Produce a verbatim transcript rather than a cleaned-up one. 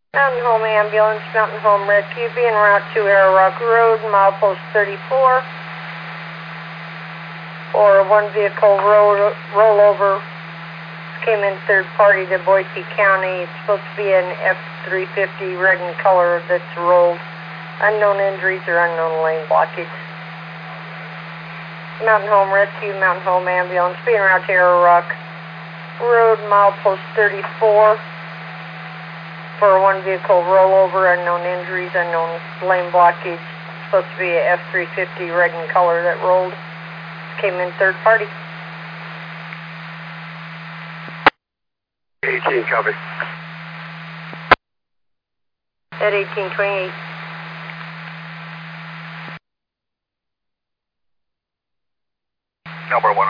Mountain Home Ambulance, Mountain Home Rescue, being route to Arrow Rock Road, milepost thirty-four. For one vehicle roll, rollover, came in third party to Boise County. It's supposed to be an F three fifty red in color that's rolled. Unknown injuries or unknown lane blockage. Mountain Home Rescue, Mountain Home Ambulance, being route to Arrow Rock Road, milepost thirty-four. For one vehicle rollover, unknown injuries, unknown lane blockage. It's supposed to be a F three fifty red in color that rolled. Came in third party. eighteen, copy. At eighteen twenty-eight. Number one.